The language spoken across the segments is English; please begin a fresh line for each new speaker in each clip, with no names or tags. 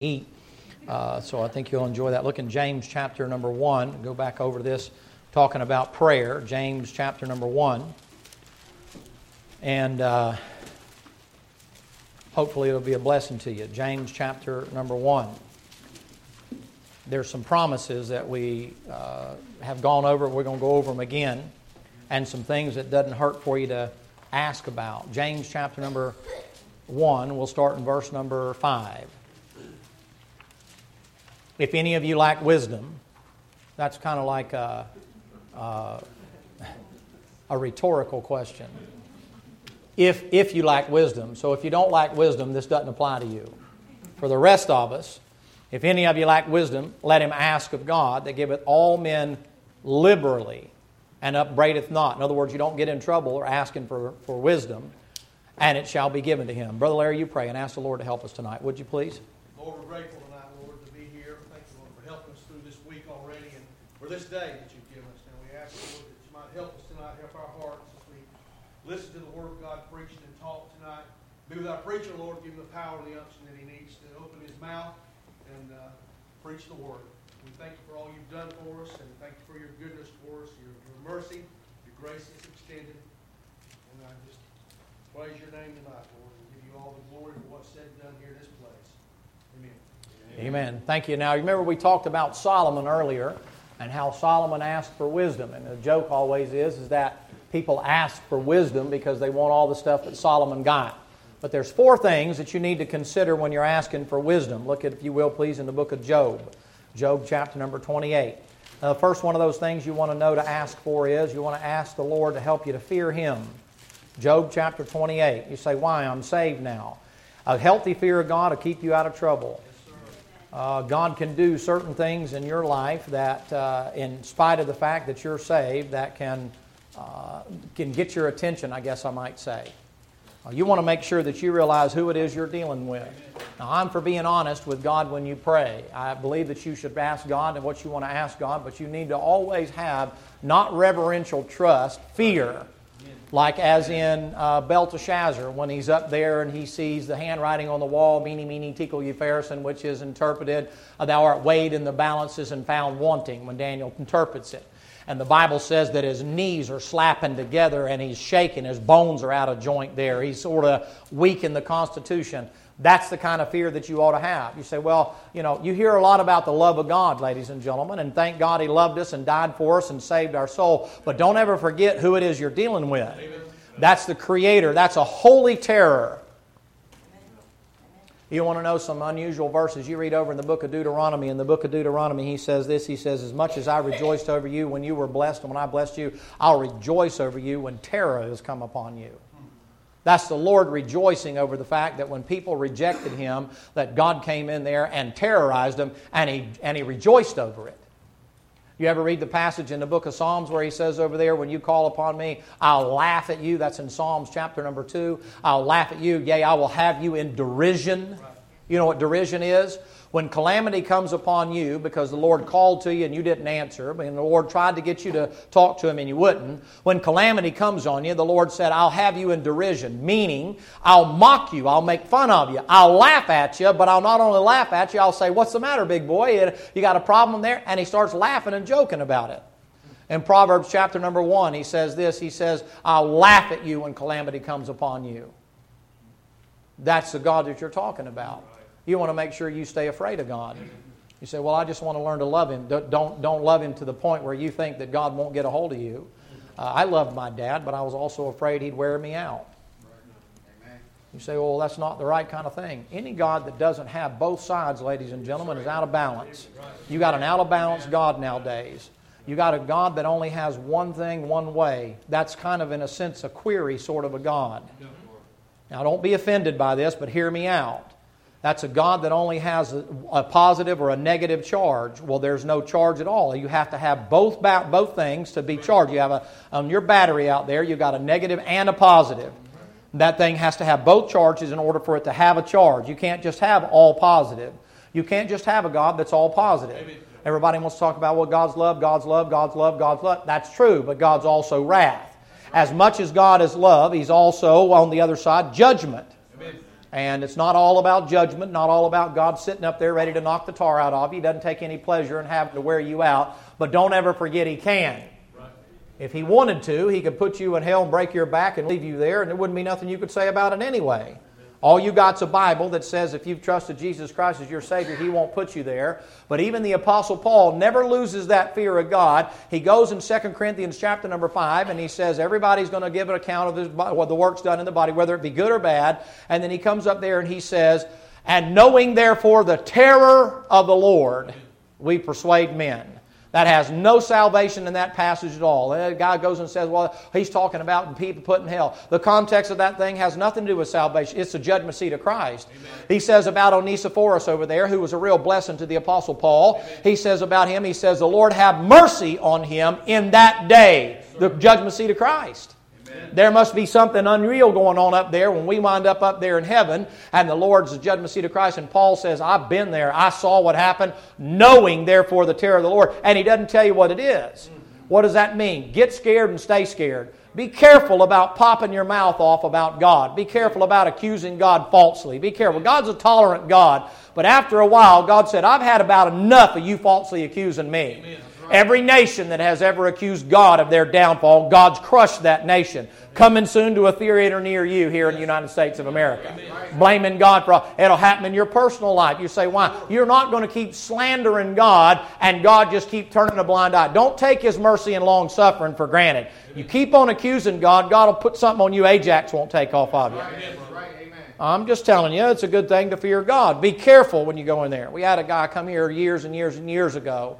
eat. So I think you'll enjoy that. Look in James chapter number 1. Go back over this, talking about prayer. James chapter number 1. And hopefully it'll be a blessing to you. James chapter number 1. There's some promises that we have gone over. We're going to go over them again. And some things that doesn't hurt for you to ask about. James chapter number 1. We'll start in verse number 5. If any of you lack wisdom, that's kind of like a rhetorical question. If you lack wisdom. So if you don't lack wisdom, this doesn't apply to you. For the rest of us, if any of you lack wisdom, let him ask of God, that giveth all men liberally and upbraideth not. In other words, you don't get in trouble or asking for wisdom, and it shall be given to him. Brother Larry, you pray and ask the Lord to help us tonight. Would you please?
Lord, we're grateful tonight, Lord, to be here. Thank you, Lord, for helping us through this week already and for this day that you've given us. And we ask, Lord, that you might help us tonight, help our hearts as we listen to the Word of God preached and taught tonight. Be with our preacher, Lord, give him the power and the unction that he needs to open his mouth and preach the Word. We thank you for all you've done for us, and thank you for your goodness for us, your mercy, your grace that's extended. And I just praise your name tonight, Lord, and give you all the glory for what's said and done here in this place. Amen.
Amen. Thank you. Now, remember we talked about Solomon earlier and how Solomon asked for wisdom. And the joke always is that people ask for wisdom because they want all the stuff that Solomon got. But there's 4 things that you need to consider when you're asking for wisdom. Look at, if you will, please, in the book of Job. Job chapter number 28. The first one of those things you want to know to ask for is you want to ask the Lord to help you to fear Him. Job chapter 28. You say, why? I'm saved now. A healthy fear of God will keep you out of trouble. God can do certain things in your life that, in spite of the fact that you're saved, that can get your attention, I guess I might say. You want to make sure that you realize who it is you're dealing with. Now, I'm for being honest with God when you pray. I believe that you should ask God and what you want to ask God, but you need to always have not reverential trust, fear. Like as in Belteshazzar, when he's up there and he sees the handwriting on the wall, Mene, Mene, Tekel, Upharsin, which is interpreted, thou art weighed in the balances and found wanting, when Daniel interprets it. And the Bible says that his knees are slapping together and he's shaking. His bones are out of joint there. He's sort of weak in the constitution. That's the kind of fear that you ought to have. You say, well, you hear a lot about the love of God, ladies and gentlemen, and thank God He loved us and died for us and saved our soul. But don't ever forget who it is you're dealing with. Amen. That's the Creator. That's a holy terror. You want to know some unusual verses? You read over in the book of Deuteronomy. In the book of Deuteronomy, he says this. He says, as much as I rejoiced over you when you were blessed and when I blessed you, I'll rejoice over you when terror has come upon you. That's the Lord rejoicing over the fact that when people rejected Him, that God came in there and terrorized them, and He rejoiced over it. You ever read the passage in the book of Psalms where He says over there, when you call upon me, I'll laugh at you. That's in Psalms chapter number 2. I'll laugh at you. Yea, I will have you in derision. You know what derision is? When calamity comes upon you because the Lord called to you and you didn't answer, and the Lord tried to get you to talk to Him and you wouldn't, when calamity comes on you, the Lord said, I'll have you in derision, meaning I'll mock you, I'll make fun of you, I'll laugh at you, but I'll not only laugh at you, I'll say, what's the matter, big boy? You got a problem there? And He starts laughing and joking about it. In Proverbs chapter number 1, He says this, He says, I'll laugh at you when calamity comes upon you. That's the God that you're talking about. You want to make sure you stay afraid of God. You say, well, I just want to learn to love Him. Don't love Him to the point where you think that God won't get a hold of you. I loved my dad, but I was also afraid he'd wear me out. You say, well, that's not the right kind of thing. Any God that doesn't have both sides, ladies and gentlemen, is out of balance. You got an out of balance God nowadays. You got a God that only has one thing, one way. That's kind of, in a sense, a query sort of a God. Now, don't be offended by this, but hear me out. That's a God that only has a positive or a negative charge. Well, there's no charge at all. You have to have both things to be charged. You have on your battery out there, you've got a negative and a positive. That thing has to have both charges in order for it to have a charge. You can't just have all positive. You can't just have a God that's all positive. Everybody wants to talk about, well, God's love, God's love, God's love, God's love. That's true, but God's also wrath. As much as God is love, He's also, on the other side, judgment. And it's not all about judgment, not all about God sitting up there ready to knock the tar out of you. He doesn't take any pleasure in having to wear you out. But don't ever forget He can. If He wanted to, He could put you in hell and break your back and leave you there, and there wouldn't be nothing you could say about it anyway. All you got's a Bible that says if you've trusted Jesus Christ as your Savior, He won't put you there. But even the Apostle Paul never loses that fear of God. He goes in 2 Corinthians chapter number 5, and he says everybody's going to give an account of what the work's done in the body, whether it be good or bad. And then he comes up there and he says, and knowing therefore the terror of the Lord, we persuade men. That has no salvation in that passage at all. The guy goes and says, well, he's talking about people put in hell. The context of that thing has nothing to do with salvation. It's the judgment seat of Christ. Amen. He says about Onesiphorus over there, who was a real blessing to the Apostle Paul. Amen. He says about him, he says, the Lord have mercy on him in that day. The judgment seat of Christ. There must be something unreal going on up there when we wind up there in heaven and the Lord's the judgment seat of Christ. And Paul says, I've been there. I saw what happened, knowing therefore the terror of the Lord. And he doesn't tell you what it is. What does that mean? Get scared and stay scared. Be careful about popping your mouth off about God. Be careful about accusing God falsely. Be careful. God's a tolerant God. But after a while, God said, I've had about enough of you falsely accusing me. Amen. Every nation that has ever accused God of their downfall, God's crushed that nation. Coming soon to a theater near you here in the United States of America. Blaming God for all. It'll happen in your personal life. You say, why? You're not going to keep slandering God and God just keep turning a blind eye. Don't take His mercy and long suffering for granted. You keep on accusing God, God will put something on you Ajax won't take off of you. I'm just telling you, it's a good thing to fear God. Be careful when you go in there. We had a guy come here years and years and years ago.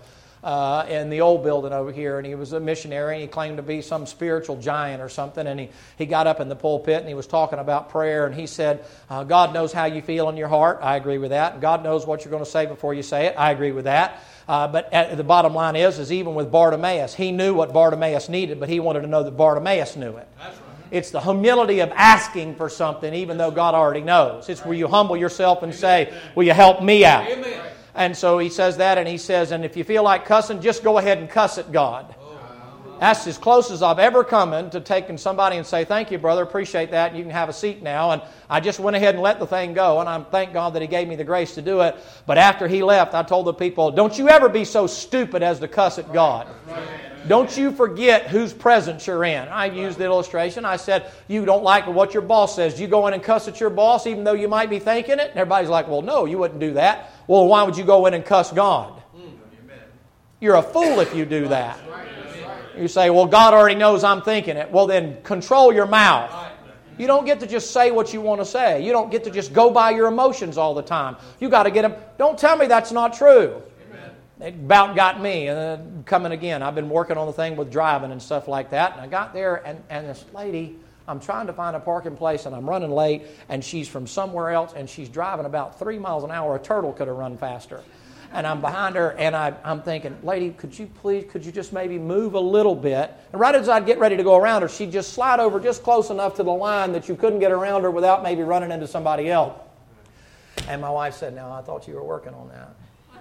In the old building over here, and he was a missionary, and he claimed to be some spiritual giant or something, and he got up in the pulpit, and he was talking about prayer, and he said, God knows how you feel in your heart. I agree with that. God knows what you're going to say before you say it. I agree with that. But the bottom line is even with Bartimaeus, he knew what Bartimaeus needed, but he wanted to know that Bartimaeus knew it. That's right. It's the humility of asking for something, even though God already knows. It's where you humble yourself and say, will you help me out? Amen. And so he says that, and he says, and if you feel like cussing, just go ahead and cuss at God. That's as close as I've ever come to taking somebody and say, thank you, brother, appreciate that, and you can have a seat now. And I just went ahead and let the thing go, and I thank God that He gave me the grace to do it. But after he left, I told the people, don't you ever be so stupid as to cuss at God. Don't you forget whose presence you're in. I used the illustration. I said, you don't like what your boss says. You go in and cuss at your boss even though you might be thinking it? And everybody's like, well, no, you wouldn't do that. Well, why would you go in and cuss God? You're a fool if you do that. You say, well, God already knows I'm thinking it. Well, then control your mouth. You don't get to just say what you want to say. You don't get to just go by your emotions all the time. You got to get them. Don't tell me that's not true. It about got me. And coming again, I've been working on the thing with driving and stuff like that. And I got there, and this lady, I'm trying to find a parking place, and I'm running late, and she's from somewhere else, and she's driving about 3 miles an hour. A turtle could have run faster. And I'm behind her, and I'm thinking, lady, could you just maybe move a little bit? And right as I'd get ready to go around her, she'd just slide over just close enough to the line that you couldn't get around her without maybe running into somebody else. And my wife said, no, I thought you were working on that.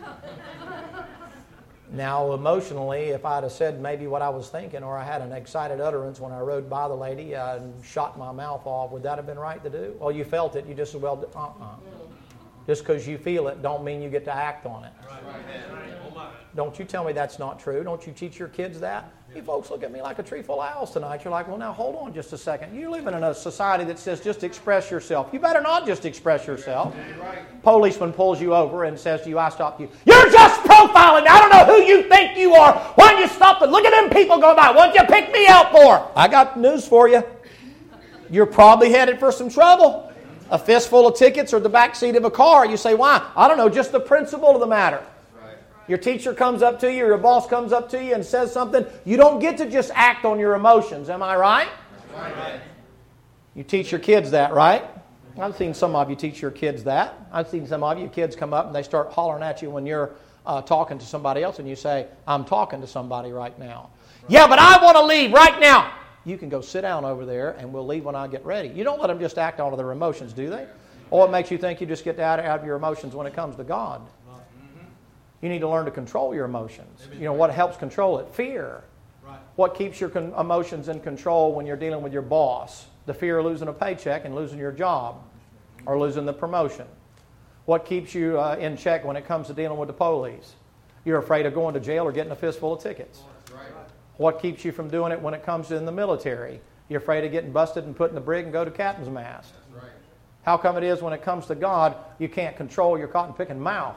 Now, emotionally, if I'd have said maybe what I was thinking, or I had an excited utterance when I rode by the lady and shot my mouth off, would that have been right to do? Well, you felt it. You just said, well, Just because you feel it don't mean you get to act on it. Don't you tell me that's not true. Don't you teach your kids that? You folks look at me like a tree full of owls tonight. You're like, well, now hold on just a second. You're living in a society that says just express yourself. You better not just express yourself. Policeman pulls you over and says to you, I stopped you. You're just profiling. I don't know who you think you are. Why don't you stop it? Look at them people going by. What did you pick me out for? I got news for you. You're probably headed for some trouble. A fistful of tickets or the back seat of a car. You say, why? I don't know, just the principle of the matter. Your teacher comes up to you, or your boss comes up to you and says something. You don't get to just act on your emotions. Am I right? Right. You teach your kids that, right? I've seen some of you teach your kids that. I've seen some of you kids come up and they start hollering at you when you're talking to somebody else, and you say, I'm talking to somebody right now. Right. Yeah, but I want to leave right now. You can go sit down over there and we'll leave when I get ready. You don't let them just act on their emotions, do they? Or what makes you think you just get out of your emotions when it comes to God? You need to learn to control your emotions. You know, what helps control it? Fear. Right. What keeps your emotions in control when you're dealing with your boss? The fear of losing a paycheck and losing your job. or losing the promotion? What keeps you in check when it comes to dealing with the police? You're afraid of going to jail or getting a fistful of tickets. What keeps you from doing it when it comes to in the military? You're afraid of getting busted and put in the brig and go to captain's mast. How come it is when it comes to God, you can't control your cotton-picking mouth?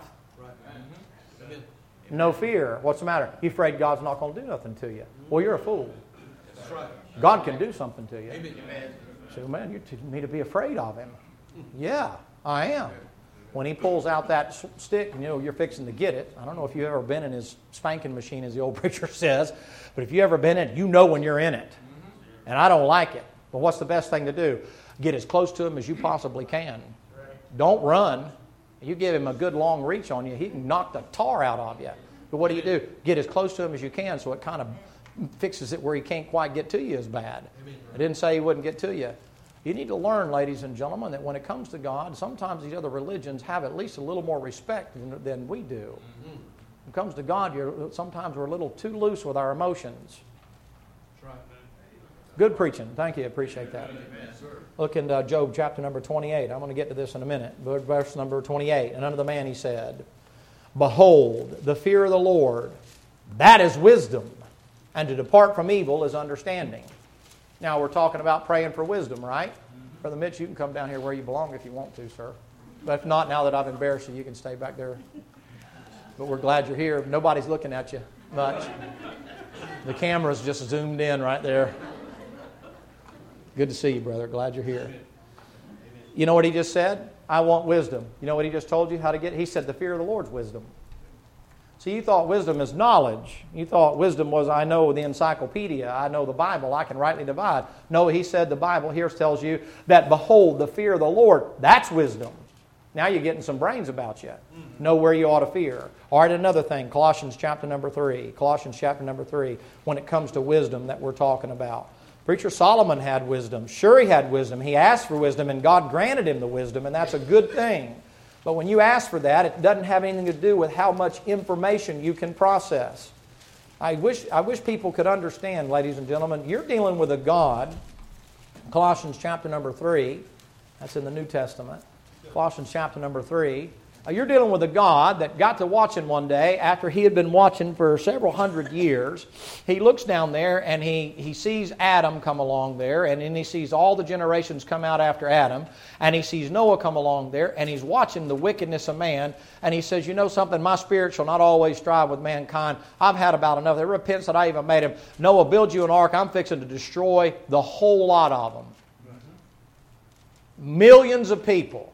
No fear. What's the matter? You're afraid God's not going to do nothing to you. Well, you're a fool. God can do something to you. So, man, you teach me to be afraid of Him. Yeah, I am. When He pulls out that stick, you're fixing to get it. I don't know if you've ever been in His spanking machine, as the old preacher says, but if you've ever been in it, you know when you're in it. And I don't like it. But what's the best thing to do? Get as close to Him as you possibly can. Don't run. You give Him a good long reach on you, He can knock the tar out of you. But what do? Get as close to Him as you can so it kind of fixes it where He can't quite get to you as bad. I didn't say He wouldn't get to you. You need to learn, ladies and gentlemen, that when it comes to God, sometimes these other religions have at least a little more respect than we do. When it comes to God, sometimes we're a little too loose with our emotions. Good preaching. Thank you. I appreciate that. Look in Job chapter number 28. I'm going to get to this in a minute. Verse number 28. And unto the man he said, Behold, the fear of the Lord, that is wisdom, and to depart from evil is understanding. Now we're talking about praying for wisdom, right? Brother Mitch, you can come down here where you belong if you want to, sir. But if not, now that I've embarrassed you, you can stay back there. But we're glad you're here. Nobody's looking at you much. The camera's just zoomed in right there. Good to see you, brother. Glad you're here. You know what he just said? I want wisdom. You know what he just told you how to get it? He said the fear of the Lord's wisdom. So you thought wisdom is knowledge. You thought wisdom was, I know the encyclopedia, I know the Bible, I can rightly divide. No, he said the Bible here tells you that, behold, the fear of the Lord, that's wisdom. Now you're getting some brains about you. Know where you ought to fear. All right, another thing, Colossians chapter number 3. Colossians chapter number 3, when it comes to wisdom that we're talking about. Preacher Solomon had wisdom. Sure, he had wisdom. He asked for wisdom, and God granted him the wisdom, and that's a good thing. But when you ask for that, it doesn't have anything to do with how much information you can process. I wish people could understand, ladies and gentlemen, you're dealing with a God, Colossians chapter number 3, that's in the New Testament, Colossians chapter number 3, you're dealing with a God that got to watching one day after he had been watching for several hundred years. He looks down there and he sees Adam come along there, and then he sees all the generations come out after Adam, and he sees Noah come along there, and he's watching the wickedness of man, and he says, you know something, my spirit shall not always strive with mankind. I've had about enough. There repents that I even made him. Noah, build you an ark. I'm fixing to destroy the whole lot of them. Millions of people.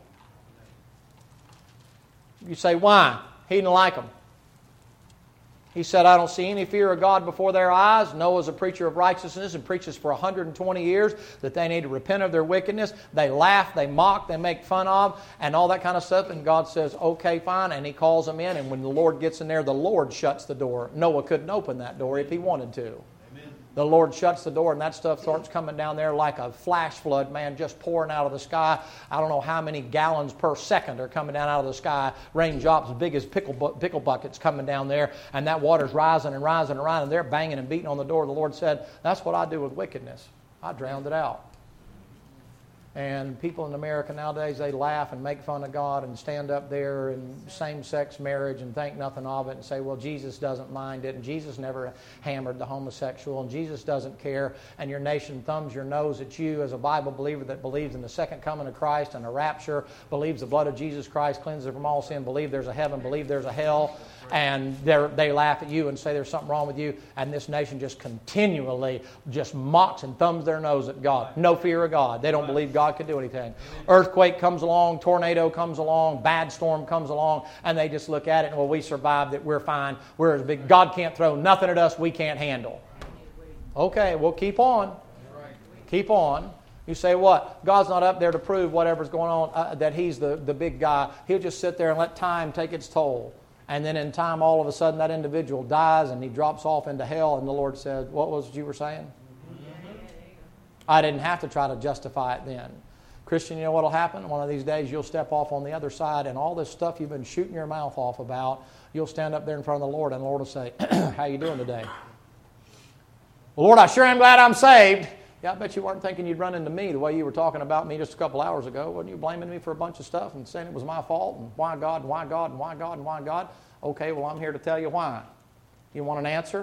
You say, why? He didn't like them. He said, I don't see any fear of God before their eyes. Noah's a preacher of righteousness and preaches for 120 years that they need to repent of their wickedness. They laugh, they mock, they make fun of, and all that kind of stuff. And God says, okay, fine. And He calls them in. And when the Lord gets in there, the Lord shuts the door. Noah couldn't open that door if he wanted to. The Lord shuts the door, and that stuff starts coming down there like a flash flood, man, just pouring out of the sky. I don't know how many gallons per second are coming down out of the sky. Raindrops as big as pickle buckets coming down there, and that water's rising and rising and rising. And they're banging and beating on the door. The Lord said, that's what I do with wickedness. I drowned it out. And people in America nowadays, they laugh and make fun of God and stand up there in same-sex marriage and think nothing of it and say, well, Jesus doesn't mind it, and Jesus never hammered the homosexual, and Jesus doesn't care, and your nation thumbs your nose at you as a Bible believer that believes in the second coming of Christ and a rapture, believes the blood of Jesus Christ cleanses from all sin, believe there's a heaven, believe there's a hell, and they laugh at you and say there's something wrong with you, and this nation just continually just mocks and thumbs their nose at God. No fear of God. They don't believe God can do anything. Earthquake comes along, tornado comes along, bad storm comes along, and they just look at it and, well, we survived it, we're fine, we're as big. God can't throw nothing at us we can't handle. Okay, well, keep on. Keep on. You say, what? God's not up there to prove whatever's going on, that He's the big guy. He'll just sit there and let time take its toll. And then in time, all of a sudden, that individual dies and he drops off into hell. And the Lord said, what was it you were saying? I didn't have to try to justify it then. Christian, you know what will happen? One of these days, you'll step off on the other side, and all this stuff you've been shooting your mouth off about, you'll stand up there in front of the Lord, and the Lord will say, how you doing today? Well, Lord, I sure am glad I'm saved. Yeah, I bet you weren't thinking you'd run into me the way you were talking about me just a couple hours ago. Wasn't you blaming me for a bunch of stuff and saying it was my fault and why God, and why God, and why God, and why God? Okay, well, I'm here to tell you why. You want an answer?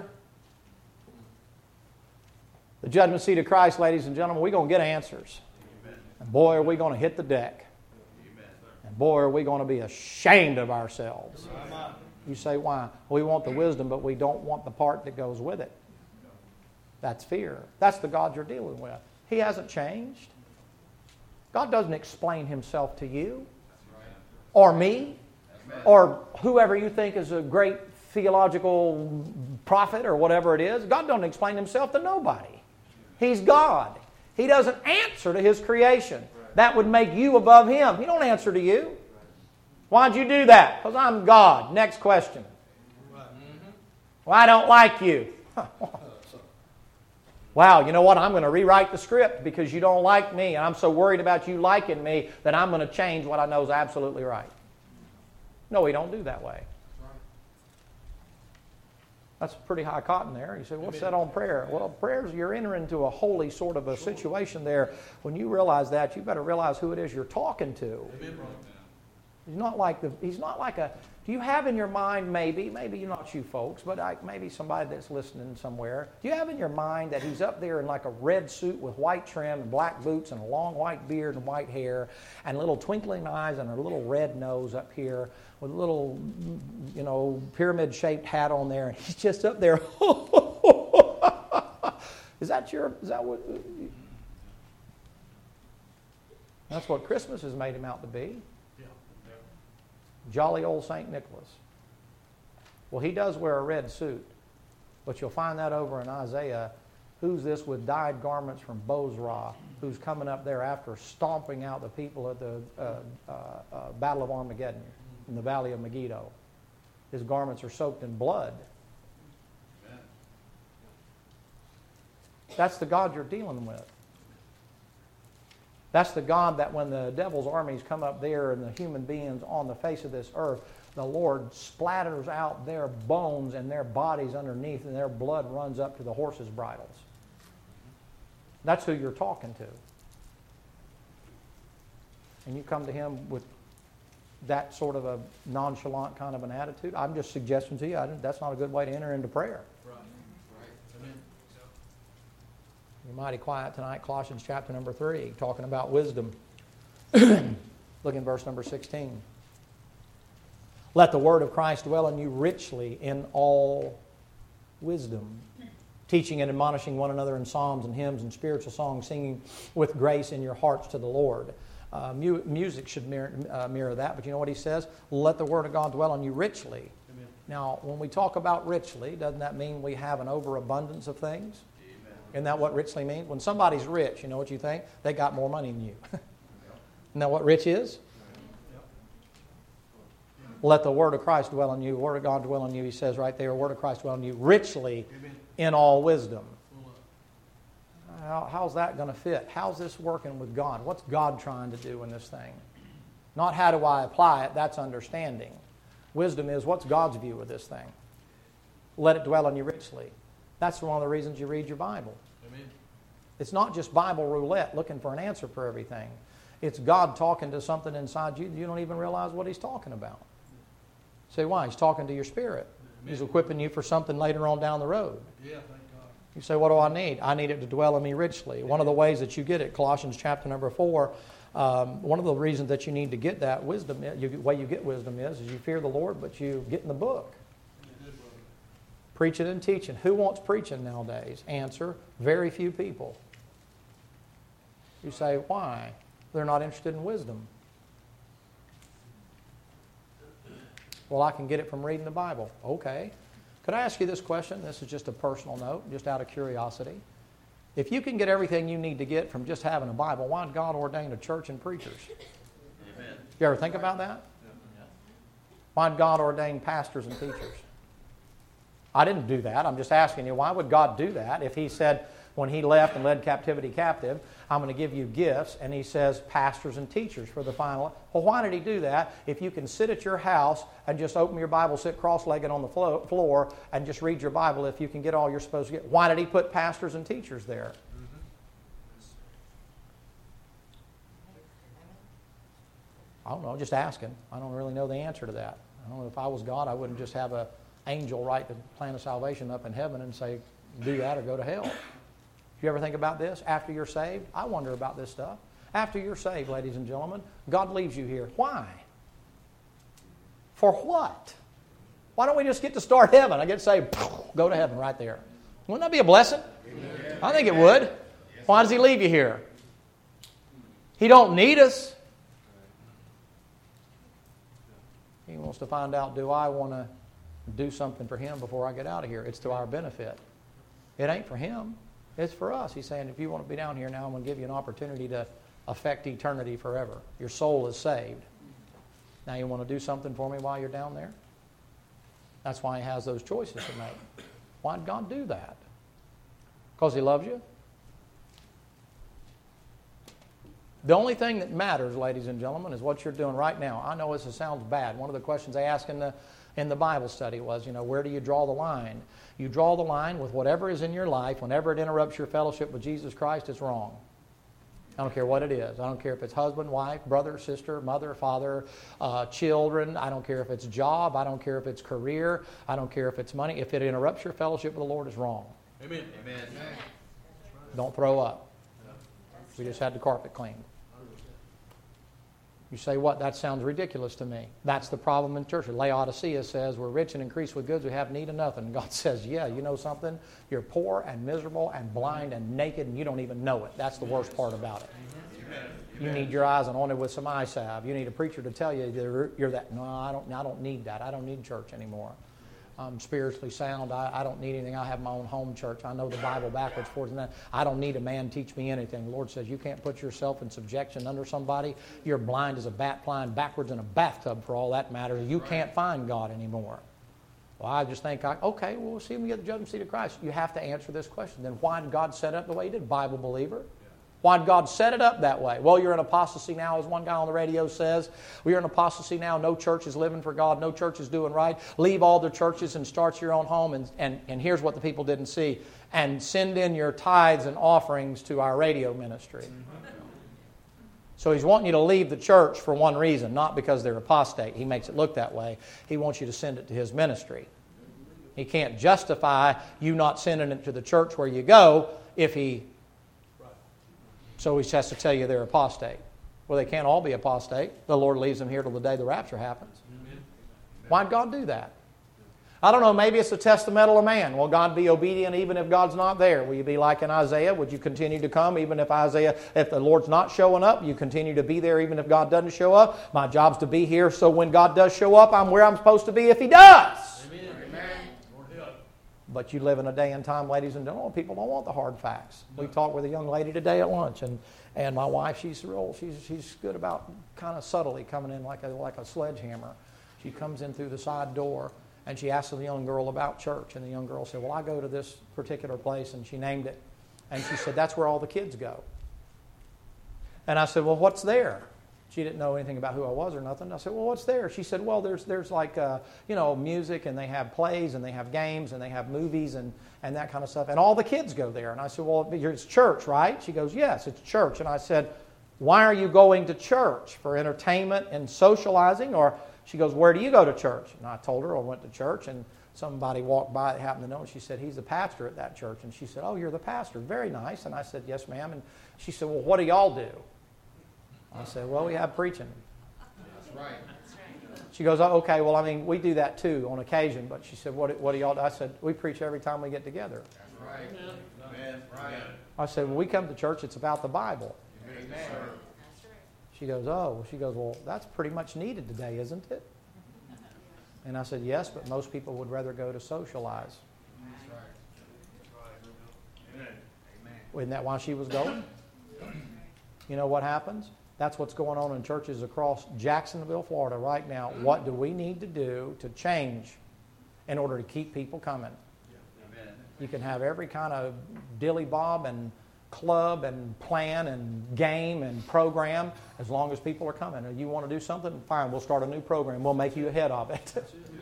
The judgment seat of Christ, ladies and gentlemen, we're going to get answers. Amen. And boy, are we going to hit the deck. Amen. And boy, are we going to be ashamed of ourselves. Amen. You say, why? We want the wisdom, but we don't want the part that goes with it. That's fear. That's the God you're dealing with. He hasn't changed. God doesn't explain himself to you or me or whoever you think is a great theological prophet or whatever it is. God doesn't explain himself to nobody. He's God. He doesn't answer to his creation. That would make you above him. He don't answer to you. Why'd you do that? Because I'm God. Next question. Well, I don't like you. Wow, you know what? I'm going to rewrite the script because you don't like me, and I'm so worried about you liking me that I'm going to change what I know is absolutely right. No, we don't do that way. That's pretty high cotton there. You say, what's that on prayer? Well, prayers, you're entering into a holy sort of a situation there. When you realize that, you better realize who it is you're talking to. He's not like a... Do you have in your mind maybe not you folks, but maybe somebody that's listening somewhere, do you have in your mind that he's up there in like a red suit with white trim and black boots and a long white beard and white hair and little twinkling eyes and a little red nose up here with a little, pyramid-shaped hat on there, and he's just up there. Is that what... That's what Christmas has made him out to be. Jolly old St. Nicholas. Well, he does wear a red suit, but you'll find that over in Isaiah. Who's this with dyed garments from Bozrah, who's coming up there after stomping out the people at the Battle of Armageddon in the Valley of Megiddo. His garments are soaked in blood. Amen. That's the God you're dealing with. That's the God that when the devil's armies come up there and the human beings on the face of this earth, the Lord splatters out their bones and their bodies underneath, and their blood runs up to the horses' bridles. That's who you're talking to. And you come to him with that sort of a nonchalant kind of an attitude. I'm just suggesting to you, that's not a good way to enter into prayer. Right. Amen. You're mighty quiet tonight. Colossians chapter number 3, talking about wisdom. Look in verse number 16. Let the word of Christ dwell in you richly in all wisdom, teaching and admonishing one another in psalms and hymns and spiritual songs, singing with grace in your hearts to the Lord. Music should mirror that, but you know what he says? Let the word of God dwell in you richly. Amen. Now, when we talk about richly, doesn't that mean we have an overabundance of things? Isn't that what richly means? When somebody's rich, you know what you think? They got more money than you. Isn't that what rich is? Let the word of Christ dwell in you, the word of God dwell in you. He says right there, word of Christ dwell in you richly in all wisdom. How's that going to fit? How's this working with God? What's God trying to do in this thing? Not how do I apply it, that's understanding. Wisdom is what's God's view of this thing. Let it dwell in you richly. That's one of the reasons you read your Bible. Amen. It's not just Bible roulette looking for an answer for everything. It's God talking to something inside you. You don't even realize what he's talking about. Say why? He's talking to your spirit. Amen. He's equipping you for something later on down the road. Yeah, thank God. You say, what do I need? I need it to dwell in me richly. Amen. One of the ways that you get it, Colossians chapter number 4, one of the reasons that you need to get that wisdom, the way you get wisdom is you fear the Lord, but you get in the book. Preaching and teaching. Who wants preaching nowadays? Answer, very few people. You say, why? They're not interested in wisdom. Well, I can get it from reading the Bible. Okay. Could I ask you this question? This is just a personal note, just out of curiosity. If you can get everything you need to get from just having a Bible, why did God ordain a church and preachers? Amen. You ever think about that? Why did God ordain pastors and teachers? I didn't do that. I'm just asking you, why would God do that if he said, when he left and led captivity captive, I'm going to give you gifts, and he says pastors and teachers for the final. Well, why did he do that if you can sit at your house and just open your Bible, sit cross-legged on the floor, and just read your Bible if you can get all you're supposed to get? Why did he put pastors and teachers there? I don't know, just asking. I don't really know the answer to that. I don't know, if I was God, I wouldn't just have an angel write the plan of salvation up in heaven and say, do that or go to hell. Do you ever think about this? After you're saved, I wonder about this stuff. After you're saved, ladies and gentlemen, God leaves you here. Why? For what? Why don't we just get to start heaven? I get to say, go to heaven right there. Wouldn't that be a blessing? Amen. I think it would. Why does He leave you here? He don't need us. He wants to find out, do I want to do something for Him before I get out of here? It's to our benefit. It ain't for Him. It's for us. He's saying, if you want to be down here now, I'm going to give you an opportunity to affect eternity forever. Your soul is saved. Now you want to do something for me while you're down there? That's why He has those choices to make. Why did God do that? Because He loves you? The only thing that matters, ladies and gentlemen, is what you're doing right now. I know this sounds bad. One of the questions they asked in the Bible study was, where do you draw the line? You draw the line with whatever is in your life. Whenever it interrupts your fellowship with Jesus Christ, it's wrong. I don't care what it is. I don't care if it's husband, wife, brother, sister, mother, father, children. I don't care if it's job. I don't care if it's career. I don't care if it's money. If it interrupts your fellowship with the Lord, it's wrong.
Amen. Amen.
Don't throw up. We just had the carpet cleaned. You say, what? That sounds ridiculous to me. That's the problem in church. Laodicea says, we're rich and increased with goods, we have need of nothing. And God says, yeah, you know something? You're poor and miserable and blind and naked, and you don't even know it. That's the worst part about it. You need your eyes anointed with some eye salve. You need a preacher to tell you you're that. No, I don't need that. I don't need church anymore. I'm spiritually sound. I don't need anything. I have my own home church. I know the Bible backwards, forwards, and that. I don't need a man teach me anything. The Lord says you can't put yourself in subjection under somebody. You're blind as a bat flying backwards in a bathtub for all that matters. You can't find God anymore. Well, I just think, okay, well, we'll see when we get the judgment seat of Christ. You have to answer this question. Then why did God set it up the way He did? Bible believer. Why did God set it up that way? Well, you're in apostasy now, as one guy on the radio says. We're in apostasy now. No church is living for God. No church is doing right. Leave all the churches and start your own home. And here's what the people didn't see. And send in your tithes and offerings to our radio ministry. So He's wanting you to leave the church for one reason, not because they're apostate. He makes it look that way. He wants you to send it to His ministry. He can't justify you not sending it to the church where you go if He... So He has to tell you they're apostate. Well, they can't all be apostate. The Lord leaves them here till the day the rapture happens. Why'd God do that? I don't know, maybe it's a testamental of man. Will God be obedient even if God's not there? Will you be like in Isaiah? Would you continue to come even if the Lord's not showing up? You continue to be there even if God doesn't show up? My job's to be here so when God does show up, I'm where I'm supposed to be if He does. Amen. But you live in a day and time, ladies and gentlemen, people don't want the hard facts. We talked with a young lady today at lunch, and my wife, she's good about kind of subtly coming in like a sledgehammer. She comes in through the side door, and she asks the young girl about church, and the young girl said, well, I go to this particular place, and she named it. And she said, that's where all the kids go. And I said, well, what's there? She didn't know anything about who I was or nothing. I said, well, what's there? She said, well, there's like, music, and they have plays, and they have games, and they have movies, and that kind of stuff. And all the kids go there. And I said, well, it's church, right? She goes, yes, it's church. And I said, why are you going to church? For entertainment and socializing? Or she goes, where do you go to church? And I told her I went to church, and somebody walked by that happened to know, and she said, he's the pastor at that church. And she said, oh, you're the pastor. Very nice. And I said, yes, ma'am. And she said, well, what do y'all do? I said, well, we have preaching. That's right. She goes, oh, okay, well, we do that too on occasion. But she said, what do y'all do? I said, we preach every time we get together. That's right. Amen. Right. I said, when we come to church, it's about the Bible. Amen. She goes, well, that's pretty much needed today, isn't it? And I said, yes, but most people would rather go to socialize. That's right. Amen. Isn't that why she was going? You know what happens? That's what's going on in churches across Jacksonville, Florida right now. What do we need to do to change in order to keep people coming? Amen. You can have every kind of dilly-bob and club and plan and game and program as long as people are coming. If you want to do something, fine, we'll start a new program. We'll make you a head of it.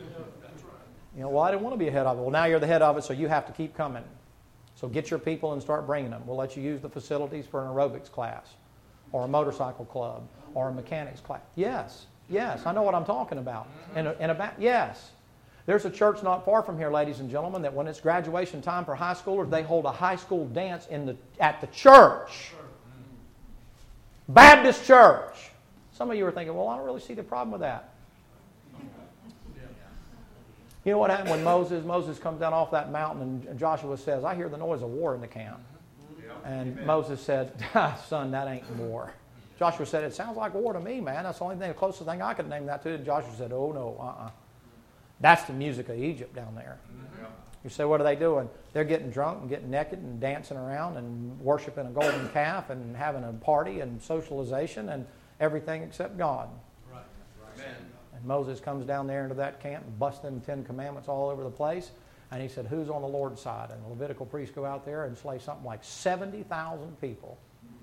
Well, I didn't want to be a head of it. Well, now you're the head of it, so you have to keep coming. So get your people and start bringing them. We'll let you use the facilities for an aerobics class, or a motorcycle club, or a mechanics class. Yes, I know what I'm talking about. Yes. There's a church not far from here, ladies and gentlemen, that when it's graduation time for high schoolers, they hold a high school dance at the church. Baptist church. Some of you are thinking, well, I don't really see the problem with that. You know what happened when Moses comes down off that mountain and Joshua says, I hear the noise of war in the camp. And Moses said, son, that ain't war. Joshua said, it sounds like war to me, man. That's the only thing, the closest thing I could name that to. And Joshua said, oh, no, That's the music of Egypt down there. You say, what are they doing? They're getting drunk and getting naked and dancing around and worshiping a golden calf and having a party and socialization and everything except God.
Right.
And Moses comes down there into that camp and busts them 10 commandments all over the place. And he said, who's on the Lord's side? And the Levitical priests go out there and slay something like 70,000 people.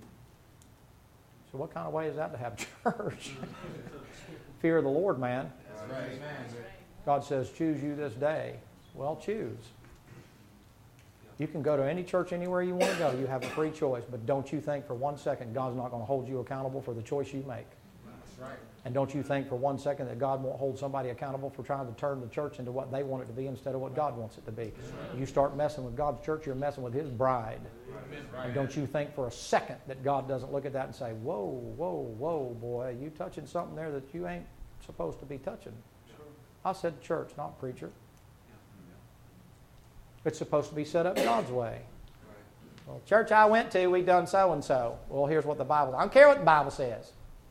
So what kind of way is that to have church? Fear of the Lord, man.
That's right.
God says, choose you this day. Well, choose. You can go to any church anywhere you want to go. You have a free choice. But don't you think for 1 second God's not going to hold you accountable for the choice you make.
That's right.
And don't you think for 1 second that God won't hold somebody accountable for trying to turn the church into what they want it to be instead of what God wants it to be. Right. You start messing with God's church, you're messing with His bride. Right. And don't you think for a second that God doesn't look at that and say, whoa, boy, you touching something there that you ain't supposed to be touching. I said church, not preacher. It's supposed to be set up God's way. Well, church I went to, we done so-and-so. Well, here's what the Bible, I don't care what the Bible says.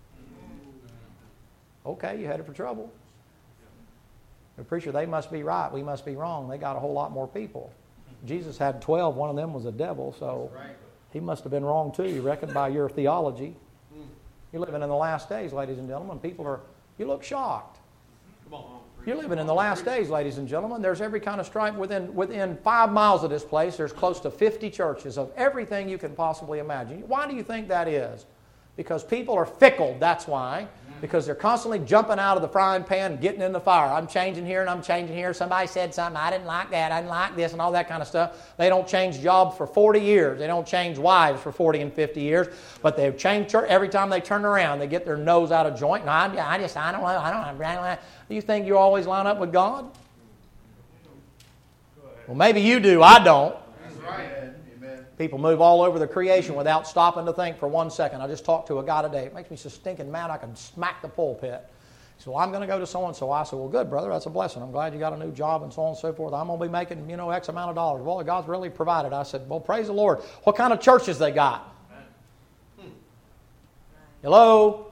Okay, you headed for trouble. The preacher, they must be right, we must be wrong. They got a whole lot more people. Jesus had 12, one of them was a devil, so he must have been wrong too, you reckon, by your theology. You're living in the last days, ladies and gentlemen. You look shocked.
Come on.
You're living in the last days, ladies and gentlemen. There's every kind of stripe within 5 miles of this place. There's close to 50 churches of everything you can possibly imagine. Why do you think that is? Because people are fickle, that's why. Because they're constantly jumping out of the frying pan and getting in the fire. I'm changing here and I'm changing here. Somebody said something, I didn't like that, I didn't like this, and all that kind of stuff. They don't change jobs for 40 years. They don't change wives for 40 and 50 years. But they've changed church every time they turn around. They get their nose out of joint. And I don't. Do you think you always line up with God? Well, maybe you do. I don't.
That's right. Amen.
People move all over the creation without stopping to think for 1 second. I just talked to a guy today. It makes me so stinking mad I can smack the pulpit. He said, well, I'm going to go to so-and-so. I said, well, good, brother. That's a blessing. I'm glad you got a new job and so on and so forth. I'm going to be making, X amount of dollars. Well, God's really provided. I said, well, praise the Lord. What kind of churches they got? Hello?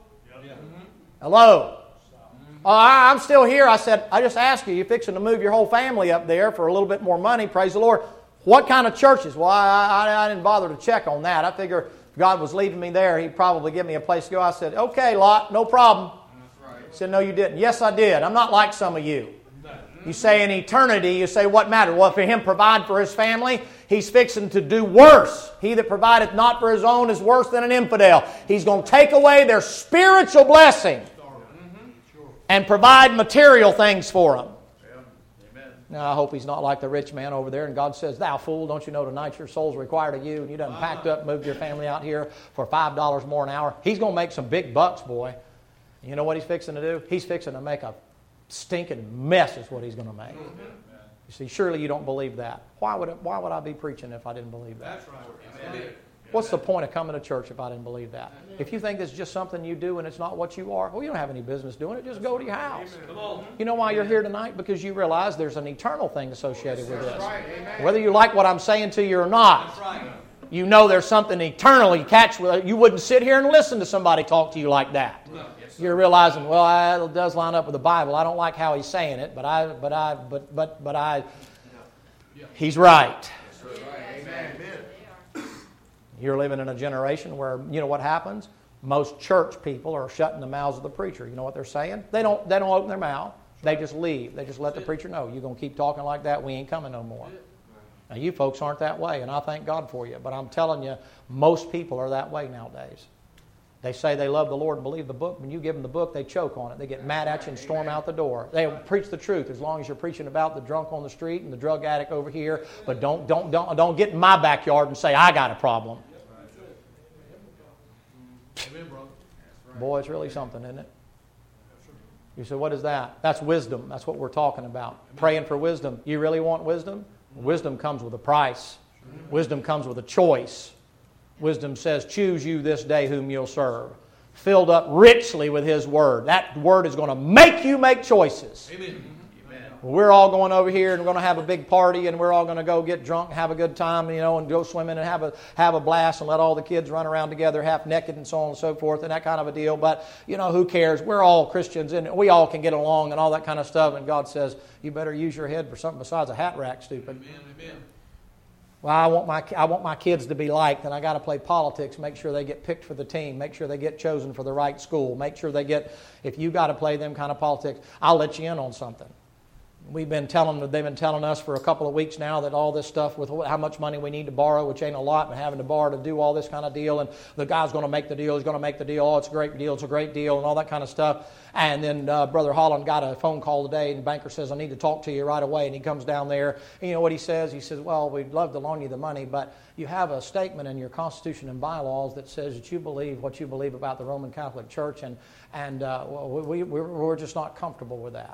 Hello? Oh, I'm still here. I said, I just asked you, you're fixing to move your whole family up there for a little bit more money. Praise the Lord. What kind of churches? Well, I didn't bother to check on that. I figure if God was leaving me there, He'd probably give me a place to go. I said, okay, Lot, no problem.
That's right.
He said, no, you didn't. Yes, I did. I'm not like some of you. You say in eternity, you say, what matter? Well, for Him provide for His family, He's fixing to do worse. He that provideth not for his own is worse than an infidel. He's going to take away their spiritual blessing and provide material things for them.
Amen.
Now, I hope he's not like the rich man over there. And God says, thou fool, don't you know tonight your soul's required of you? And you done packed up and moved your family out here for $5 more an hour. He's going to make some big bucks, boy. And you know what he's fixing to do? He's fixing to make a stinking mess is what he's going to make. You see, surely you don't believe that. Why would I be preaching if I didn't believe that?
That's right. Amen.
What's the point of coming to church if I didn't believe that? If you think it's just something you do and it's not what you are, well, you don't have any business doing it. Just go to your house.
Come on.
You know why you're here tonight? Because you realize there's an eternal thing associated with this.
Right. Amen.
Whether you like what I'm saying to you or not,
That's right.
you know there's something eternal you catch with it. You wouldn't sit here and listen to somebody talk to you like that.
No.
You're realizing, well, it does line up with the Bible. I don't like how he's saying it, but he's right.
Amen.
You're living in a generation where, you know what happens? Most church people are shutting the mouths of the preacher. You know what they're saying? They don't open their mouth. They just leave. They just let the preacher know, you're going to keep talking like that, we ain't coming no more. Now, you folks aren't that way, and I thank God for you. But I'm telling you, most people are that way nowadays. They say they love the Lord and believe the book. When you give them the book, they choke on it. They get mad at you and storm out the door. They preach the truth as long as you're preaching about the drunk on the street and the drug addict over here. But don't get in my backyard and say, I got a problem.
Amen, brother.
Boy, it's really something, isn't it? You say, what is that? That's wisdom. That's what we're talking about. Praying for wisdom. You really want wisdom? Wisdom comes with a price. Wisdom comes with a choice. Wisdom says, choose you this day whom you'll serve. Filled up richly with His Word. That Word is going to make you make choices.
Amen.
We're all going over here and we're going to have a big party and we're all going to go get drunk and have a good time, and go swimming and have a blast and let all the kids run around together half naked and so on and so forth and that kind of a deal. But, who cares? We're all Christians and we all can get along and all that kind of stuff. And God says, you better use your head for something besides a hat rack, stupid.
Amen.
Well, I want my kids to be liked, and I got to play politics, make sure they get picked for the team, make sure they get chosen for the right school, make sure they get, if you got to play them kind of politics, I'll let you in on something. They've been telling us for a couple of weeks now that all this stuff with how much money we need to borrow, which ain't a lot, and having to borrow to do all this kind of deal, and the guy's going to make the deal, he's going to make the deal, oh, it's a great deal, and all that kind of stuff. And then Brother Holland got a phone call today, and the banker says, I need to talk to you right away, and he comes down there, and you know what he says? He says, well, we'd love to loan you the money, but you have a statement in your Constitution and bylaws that says that you believe what you believe about the Roman Catholic Church, and we're just not comfortable with that.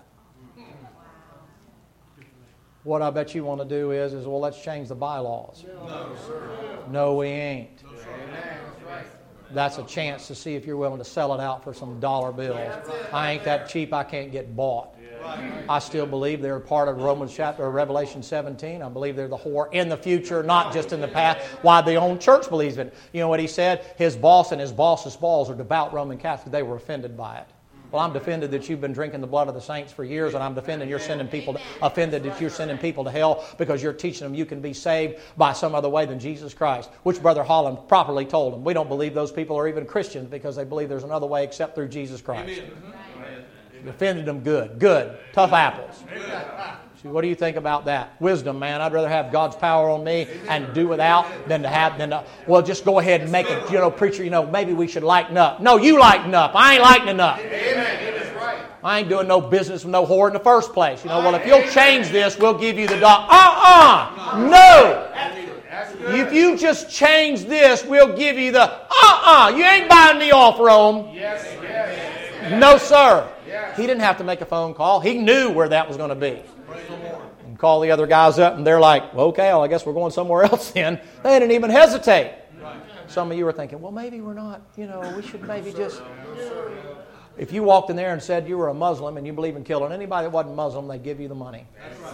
What I bet you want to do is well, let's change the bylaws.
No, sir.
No, we ain't.
No, sir. Amen.
That's a chance to see if you're willing to sell it out for some dollar bills. I ain't that cheap, I can't get bought. I still believe they're part of Romans chapter or Revelation 17. I believe they're the whore in the future, not just in the past. Why the own church believes it. You know what he said? His boss and his boss's balls are devout Roman Catholics. They were offended by it. Well, I'm defended that you've been drinking the blood of the saints for years, and I'm offended that you're sending people to hell because you're teaching them you can be saved by some other way than Jesus Christ, which Brother Holland properly told them. We don't believe those people are even Christians because they believe there's another way except through Jesus Christ.
Amen.
Defended them good. Tough apples. See, what do you think about that? Wisdom, man. I'd rather have God's power on me and do without than well, just go ahead and make it, preacher, maybe we should lighten up. No, you lighten up. I ain't lightening up.
Amen. That's right.
I ain't doing no business with no whore in the first place. Well, if you'll change this, we'll give you the dog. No. If you just change this, we'll give you the You ain't buying me off, Rome.
Yes.
No, sir. He didn't have to make a phone call. He knew where that was going to be. And call the other guys up, and they're like, well, okay, I guess we're going somewhere else then. They didn't even hesitate. Some of you were thinking, well, maybe we're not, we should maybe just... If you walked in there and said you were a Muslim and you believe in killing anybody that wasn't Muslim, they'd give you the money.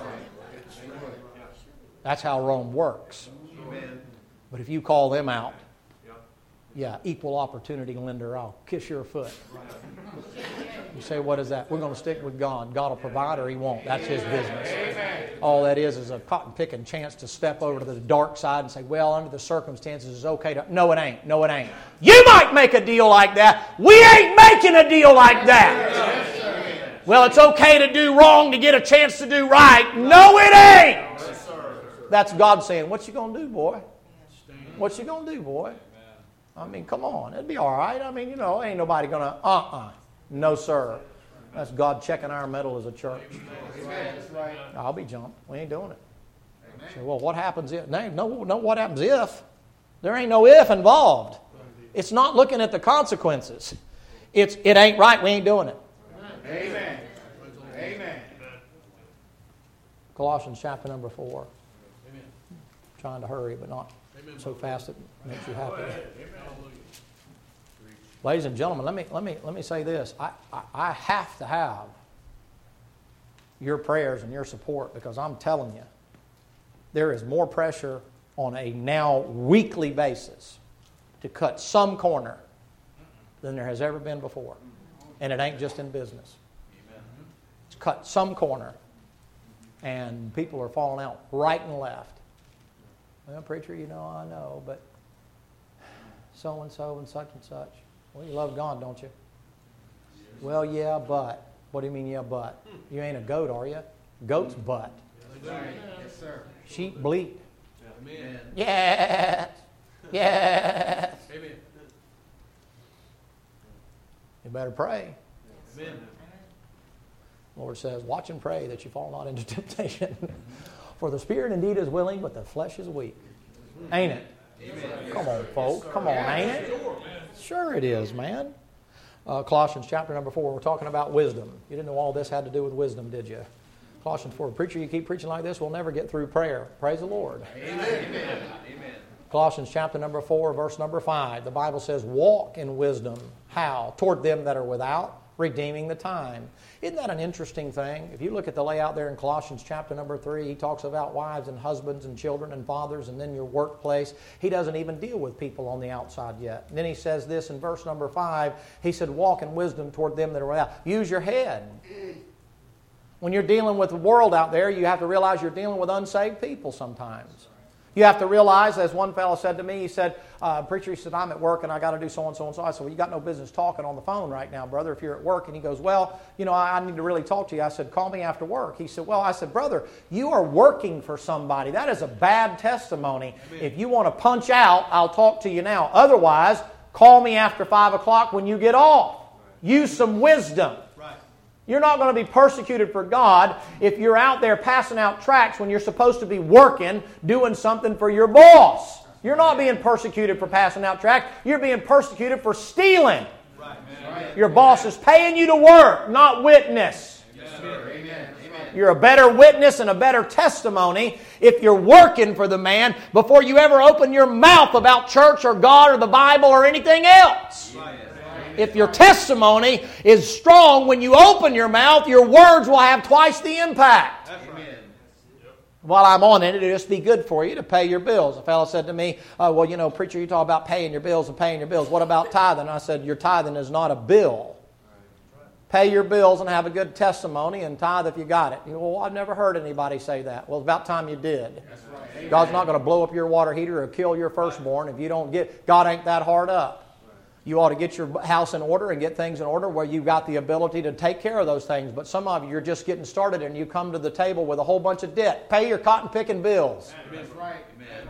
That's how Rome works. But if you call them out, equal opportunity lender, I'll kiss your foot. You say, what is that? We're going to stick with God. God will provide or He won't. That's His business. All that is a cotton-picking chance to step over to the dark side and say, well, under the circumstances, it's okay to... No, it ain't. No, it ain't. You might make a deal like that. We ain't making a deal like that. Well, it's okay to do wrong to get a chance to do right. No, it ain't. That's God saying, what you going to do, boy? What you going to do, boy? I mean, come on. It'd be all right. I mean, ain't nobody going to, No, sir. That's God checking our mettle as a church. I'll be jumped. We ain't doing it. So, well, what happens if? No, what happens if? There ain't no if involved. It's not looking at the consequences. It ain't right. We ain't doing it.
Amen. Amen.
Colossians chapter number 4. Trying to hurry, but not so fast it makes you happy. Ladies and gentlemen, let me say this. I have to have your prayers and your support because I'm telling you, there is more pressure on a now weekly basis to cut some corner than there has ever been before. And it ain't just in business. It's cut some corner. And people are falling out right and left. Well, preacher, I know, but so-and-so and such and such. Well, you love God, don't you? Well, yeah, but. What do you mean, yeah, but? You ain't a goat, are you? Goat's butt.
Yes, sir.
Sheep bleat.
Amen.
Yes. Yes.
Amen.
You better pray.
Amen.
The Lord says, watch and pray that you fall not into temptation. For the spirit indeed is willing, but the flesh is weak. Ain't it? Amen. Come on, folks. Come on, ain't it? Sure it is, man. Colossians chapter number 4. We're talking about wisdom. You didn't know all this had to do with wisdom, did you? Colossians 4. Preacher, you keep preaching like this, we'll never get through prayer. Praise the Lord.
Amen. Amen.
Colossians chapter number 4, verse number 5. The Bible says, walk in wisdom. How? Toward them that are without, redeeming the time. Isn't that an interesting thing? If you look at the layout there in Colossians chapter number 3, he talks about wives and husbands and children and fathers and then your workplace. He doesn't even deal with people on the outside yet. And then he says this in verse number 5. He said, walk in wisdom toward them that are without. Use your head. When you're dealing with the world out there, you have to realize you're dealing with unsaved people sometimes. You have to realize, as one fellow said to me, he said, preacher, he said, I'm at work and I got to do so and so and so. I said, well, you got no business talking on the phone right now, brother, if you're at work. And he goes, well, you know, I need to really talk to you. I said, call me after work. He said, well, I said, brother, you are working for somebody. That is a bad testimony. Amen. If you want to punch out, I'll talk to you now. Otherwise, call me after 5 o'clock when you get off. Use some wisdom. You're not going to be persecuted for God if you're out there passing out tracts when you're supposed to be working, doing something for your boss. You're not being persecuted for passing out tracts. You're being persecuted for stealing. Right. Your boss is paying you to work, not witness. Yes, sir. Amen. You're a better witness and a better testimony if you're working for the man before you ever open your mouth about church or God or the Bible or anything else. Right. If your testimony is strong, when you open your mouth, your words will have twice the impact. Amen. While I'm on it, it'll just be good for you to pay your bills. A fellow said to me, well, you know, preacher, you talk about paying your bills and paying your bills. What about tithing? I said, your tithing is not a bill. Pay your bills and have a good testimony and tithe if you got it. You go, well, I've never heard anybody say that. Well, it's about time you did. Right. God's not going to blow up your water heater or kill your firstborn if you don't get, God ain't that hard up. You ought to get your house in order and get things in order where you've got the ability to take care of those things. But some of you, you're just getting started and you come to the table with a whole bunch of debt. Pay your cotton-picking bills. That's right. Amen.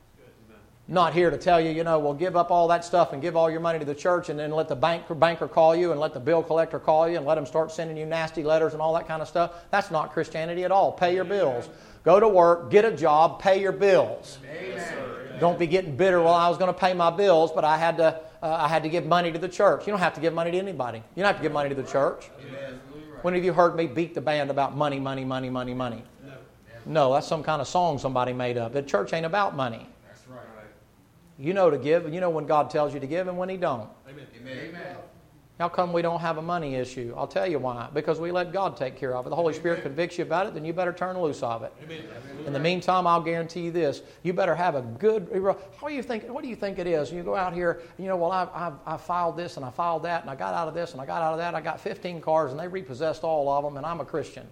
Not here to tell you, you know, well, give up all that stuff and give all your money to the church and then let the banker call you and let the bill collector call you and let them start sending you nasty letters and all that kind of stuff. That's not Christianity at all. Pay your bills. Go to work, get a job, pay your bills. Amen. Don't be getting bitter, well, I was going to pay my bills, but I had to give money to the church. You don't have to give money to anybody. You don't have to give money to the church. Amen. When have you heard me beat the band about money, money, money, money, money? No, that's some kind of song somebody made up. The church ain't about money. That's right. You know to give. You know when God tells you to give and when He don't. Amen. Amen. How come we don't have a money issue? I'll tell you why. Because we let God take care of it. The Holy Spirit convicts you about it, then you better turn loose of it. Amen. In the meantime, I'll guarantee you this. You better have a good... What do you think it is? You go out here, you know, well, I filed this and I filed that and I got out of this and I got out of that. I got 15 cars and they repossessed all of them and I'm a Christian.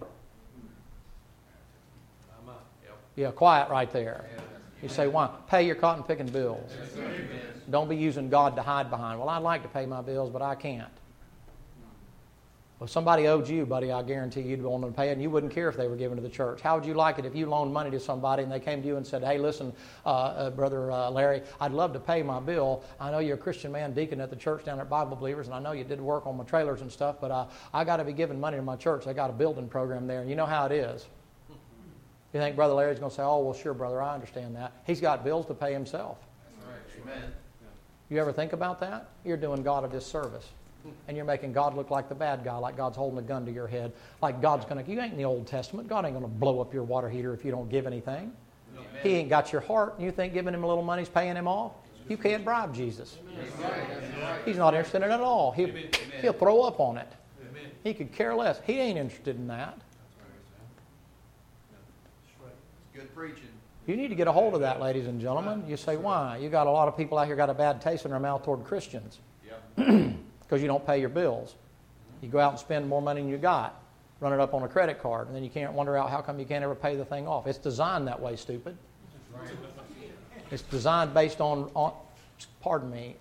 Yeah, quiet right there. You say, why? Pay your cotton-picking bills. Don't be using God to hide behind. Well, I'd like to pay my bills, but I can't. Well, if somebody owed you, buddy, I guarantee you'd want them to pay it, and you wouldn't care if they were given to the church. How would you like it if you loaned money to somebody and they came to you and said, hey, listen, Brother Larry, I'd love to pay my bill. I know you're a Christian man, deacon at the church down at Bible Believers, and I know you did work on my trailers and stuff, but I got to be giving money to my church. They got a building program there, and you know how it is. You think Brother Larry's going to say, oh, well, sure, brother, I understand that. He's got bills to pay himself. That's right. Amen. You ever think about that? You're doing God a disservice. And you're making God look like the bad guy, like God's holding a gun to your head, like God's going to... You ain't in the Old Testament. God ain't going to blow up your water heater if you don't give anything. Amen. He ain't got your heart. You think giving him a little money is paying him off? You can't bribe Jesus. He's not interested in it at all. He'll throw up on it. He could care less. He ain't interested in that.
Good preaching.
You need to get a hold of that, ladies and gentlemen. You say, why? You got a lot of people out here got a bad taste in their mouth toward Christians. Because you don't pay your bills. You go out and spend more money than you got. Run it up on a credit card. And then you can't wonder out how come you can't ever pay the thing off. It's designed that way, stupid. It's designed based on pardon me,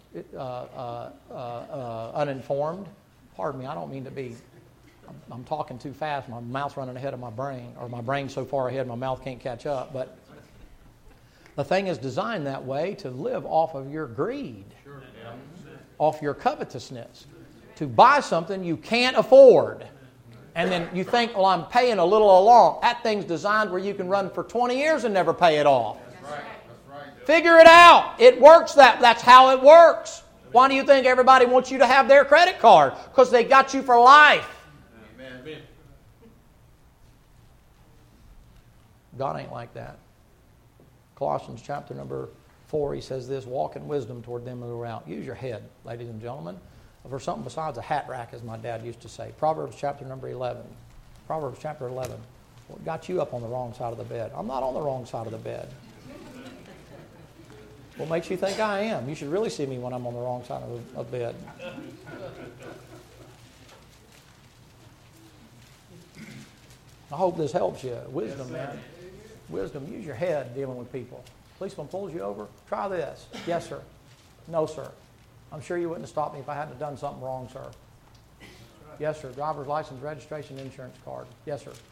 uninformed. Pardon me, I don't mean to be... I'm talking too fast. My mouth's running ahead of my brain, or my brain's so far ahead my mouth can't catch up. But the thing is designed that way to live off of your greed, off your covetousness, to buy something you can't afford. And then you think, well, I'm paying a little along. That thing's designed where you can run for 20 years and never pay it off. That's right. Figure it out. It works. That's how it works. Why do you think everybody wants you to have their credit card? Because they got you for life.
Amen.
God ain't like that. Colossians chapter number 4, he says this, walk in wisdom toward them who are out. Use your head, ladies and gentlemen, for something besides a hat rack, as my dad used to say. Proverbs chapter number 11. Proverbs chapter 11. What got you up on the wrong side of the bed? I'm not on the wrong side of the bed. What makes you think I am? You should really see me when I'm on the wrong side of the bed. I hope this helps you. Wisdom, man. Wisdom. Use your head dealing with people. Policeman pulls you over. Try this. Yes, sir. No, sir. I'm sure you wouldn't have stopped me if I hadn't done something wrong, sir. Yes, sir. Driver's license, registration, insurance card. Yes, sir.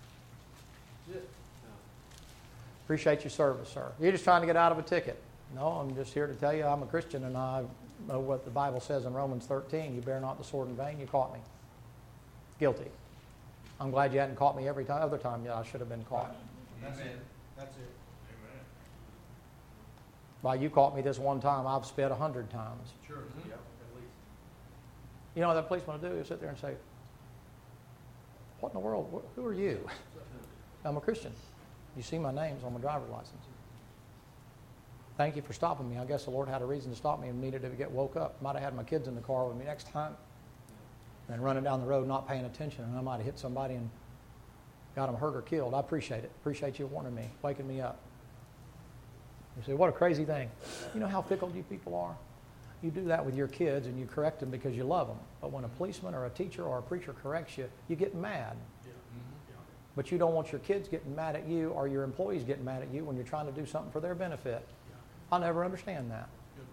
Appreciate your service, sir. You're just trying to get out of a ticket. No, I'm just here to tell you I'm a Christian and I know what the Bible says in Romans 13. You bear not the sword in vain. You caught me. Guilty. I'm glad you hadn't caught me every other time I should have been caught.
That's it. That's it. Amen.
Why, you caught me this one time, I've sped 100 times.
Sure. Yeah, at least.
You know what that policeman will do? He'll sit there and say, what in the world? Who are you? I'm a Christian. You see my name's on my driver's license. Thank you for stopping me. I guess the Lord had a reason to stop me and needed to get woke up. Might have had my kids in the car with me next time. And running down the road not paying attention, and I might have hit somebody and got them hurt or killed. I appreciate it. Appreciate you warning me, waking me up. You say, what a crazy thing. You know how fickle you people are? You do that with your kids and you correct them because you love them. But when a policeman or a teacher or a preacher corrects you, you get mad. But you don't want your kids getting mad at you or your employees getting mad at you when you're trying to do something for their benefit. I'll never understand that.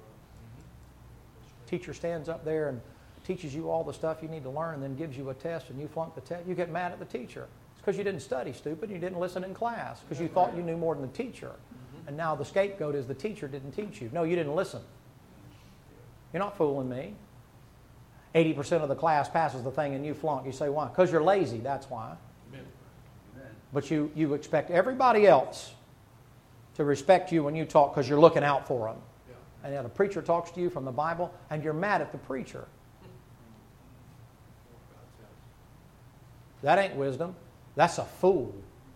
Teacher stands up there and teaches you all the stuff you need to learn and then gives you a test and you flunk the test. You get mad at the teacher. It's because you didn't study, stupid. You didn't listen in class because you thought you knew more than the teacher. And now the scapegoat is the teacher didn't teach you. No, you didn't listen. You're not fooling me. 80% of the class passes the thing and you flunk. You say, why? Because you're lazy, that's why. But you expect everybody else to respect you when you talk because you're looking out for them. And then a preacher talks to you from the Bible and you're mad at the preacher. That ain't wisdom. That's a fool.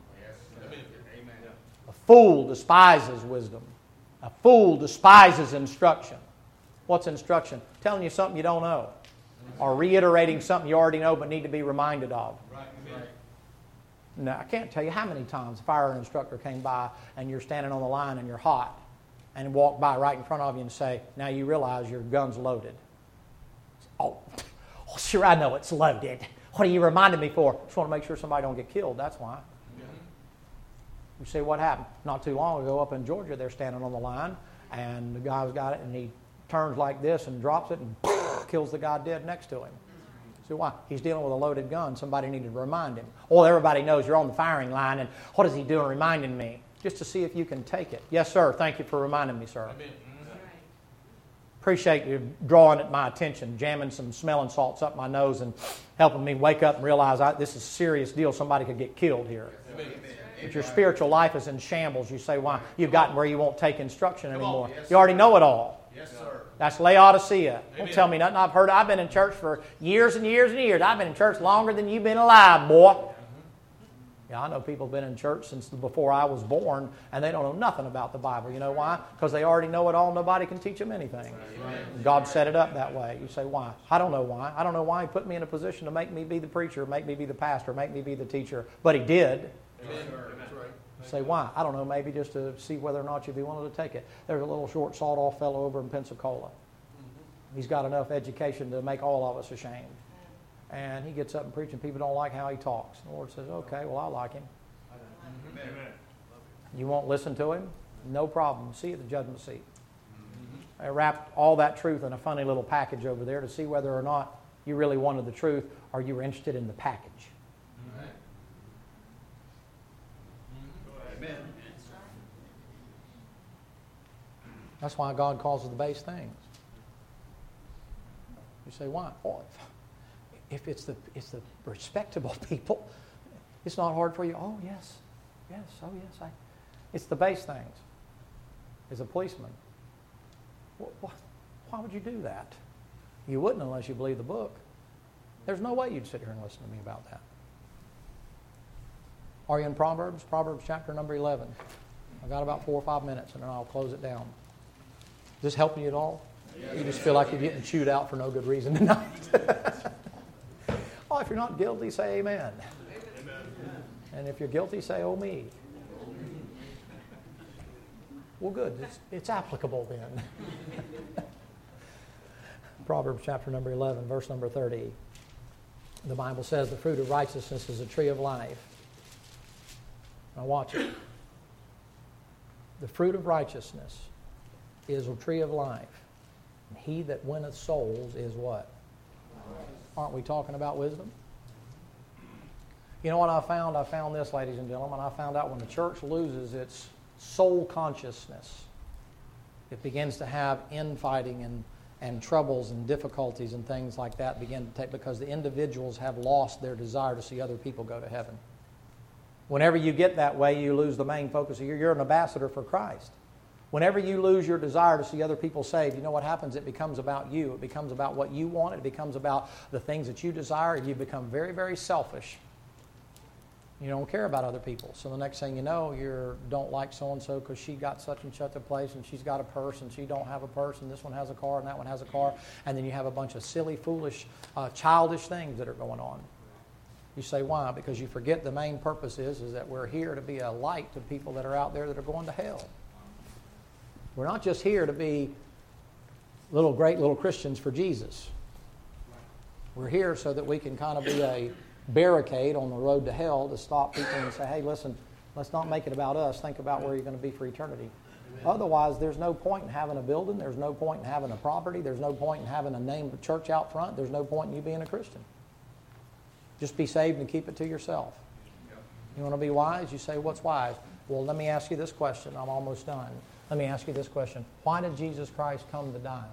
A fool despises wisdom. A fool despises instruction. What's instruction? Telling you something you don't know. Or reiterating something you already know but need to be reminded of. Now, I can't tell you how many times a fire instructor came by and you're standing on the line and you're hot and walked by right in front of you and say, now you realize your gun's loaded. Oh, sure, I know it's loaded. What are you reminding me for? Just want to make sure somebody don't get killed, that's why. You say, what happened? Not too long ago up in Georgia, they're standing on the line and the guy's got it and he turns like this and drops it and kills the guy dead next to him. So why? He's dealing with a loaded gun. Somebody needed to remind him. Well, everybody knows you're on the firing line, and what is he doing reminding me? Just to see if you can take it. Yes, sir. Thank you for reminding me, sir.
Amen.
Appreciate you drawing it my attention, jamming some smelling salts up my nose and helping me wake up and realize this is a serious deal. Somebody could get killed here.
Amen.
But your spiritual life is in shambles. You say, why? You've gotten where you won't take instruction anymore. You already know it all.
Yes, sir.
That's Laodicea.
Amen.
Don't tell me nothing. I've been in church for years and years and years. I've been in church longer than you've been alive, boy. Yeah, I know people have been in church since before I was born, and they don't know nothing about the Bible. You know why? Because they already know it all. Nobody can teach them anything. God set it up that way. You say, why? I don't know why. I don't know why He put me in a position to make me be the preacher, make me be the pastor, make me be the teacher. But He did.
Amen. That's right.
Say, why? I don't know, maybe just to see whether or not you'd be willing to take it. There's a little short, sawed-off fellow over in Pensacola. He's got enough education to make all of us ashamed. And he gets up and preaches, and people don't like how he talks. And the Lord says, okay, well, I like him.
Amen.
You won't listen to him? No problem. See you at the judgment seat. I wrapped all that truth in a funny little package over there to see whether or not you really wanted the truth or you were interested in the package.
Amen.
That's why God calls it the base things. You say, why? Oh, if it's the respectable people, it's not hard for you. Oh, yes. Yes, oh, yes. It's the base things. As a policeman. Why would you do that? You wouldn't unless you believe the book. There's no way you'd sit here and listen to me about that. Are you in Proverbs? Proverbs chapter number 11. I've got about 4 or 5 minutes, and then I'll close it down. Is this helping you at all? You just feel like you're getting chewed out for no good reason tonight. Oh, if you're not guilty, say amen. And if you're guilty, say, oh me. Well, good. It's applicable then. Proverbs chapter number 11, verse number 30. The Bible says the fruit of righteousness is a tree of life. Now watch it. The fruit of righteousness is a tree of life. And he that winneth souls is what? Aren't we talking about wisdom? You know what I found? I found this, ladies and gentlemen. I found out when the church loses its soul consciousness, it begins to have infighting and troubles and difficulties and things like that begin to take, because the individuals have lost their desire to see other people go to heaven. Whenever you get that way, you lose the main focus. You're an ambassador for Christ. Whenever you lose your desire to see other people saved, you know what happens? It becomes about you. It becomes about what you want. It becomes about the things that you desire, and you become very, very selfish. You don't care about other people. So the next thing you know, you don't like so-and-so because she got such and such a place, and she's got a purse, and she don't have a purse, and this one has a car, and that one has a car. And then you have a bunch of silly, foolish, childish things that are going on. You say, why? Because you forget the main purpose is that we're here to be a light to people that are out there that are going to hell. We're not just here to be great little Christians for Jesus. We're here so that we can kind of be a barricade on the road to hell to stop people and say, hey, listen, let's not make it about us. Think about where you're going to be for eternity. Amen. Otherwise, there's no point in having a building. There's no point in having a property. There's no point in having a named church out front. There's no point in you being a Christian. Just be saved and keep it to yourself. You want to be wise? You say, what's wise? Well, let me ask you this question. I'm almost done. Let me ask you this question. Why did Jesus Christ come to die?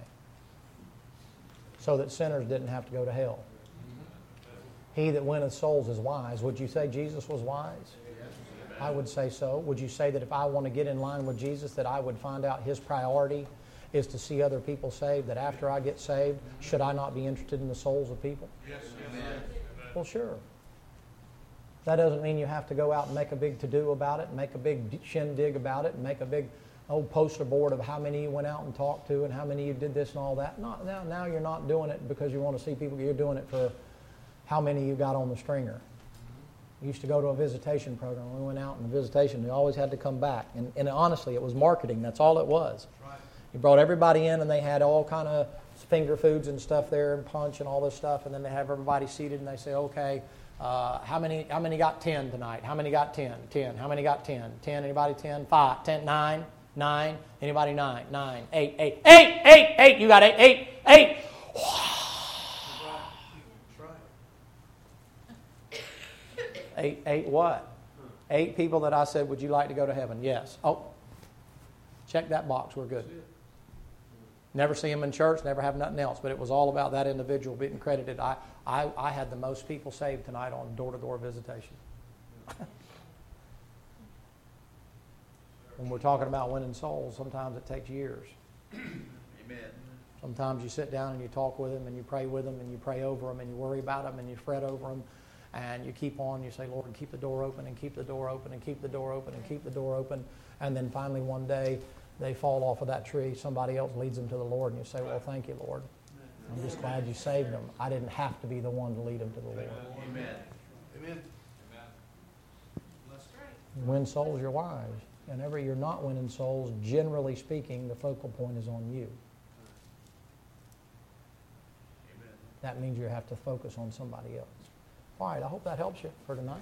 So that sinners didn't have to go to hell. He that winneth souls is wise. Would you say Jesus was wise? I would say so. Would you say that if I want to get in line with Jesus, that I would find out his priority is to see other people saved, that after I get saved, should I not be interested in the souls of people?
Yes.
Well, sure. That doesn't mean you have to go out and make a big to-do about it, and make a big shindig about it, and make a big old poster board of how many you went out and talked to and how many you did this and all that. Now you're not doing it because you want to see people. You're doing it for how many you got on the stringer. We used to go to a visitation program. When we went out in the visitation, we always had to come back. And honestly, it was marketing. That's all it was. Right. You brought everybody in, and they had all kind of finger foods and stuff there, and punch and all this stuff. And then they have everybody seated, and they say, okay, how many got 10 tonight? How many got 10? 10. How many got 10? 10. Anybody 10? 5. 10. 9. 9. Anybody 9? 9. 8. 8. 8. 8. 8. You got 8. 8. 8. Eight what? 8 people that I said, would you like to go to heaven? Yes. Oh, check that box. We're good. Never see them in church, never have nothing else. But it was all about that individual being credited. I had the most people saved tonight on door-to-door visitation. When we're talking about winning souls, sometimes it takes years.
Amen.
Sometimes you sit down and you talk with them and you pray with them and you pray over them and you worry about them and you fret over them. And you keep on, you say, Lord, keep the door open and keep the door open and keep the door open and keep the door open. And then finally one day they fall off of that tree. Somebody else leads them to the Lord. And you say, well, thank you, Lord. I'm just glad you saved them. I didn't have to be the one to lead them to the Lord.
Amen. Amen.
Win souls, you're wise. Whenever you're not winning souls, generally speaking, the focal point is on you. That means you have to focus on somebody else. All right, I hope that helps you for tonight.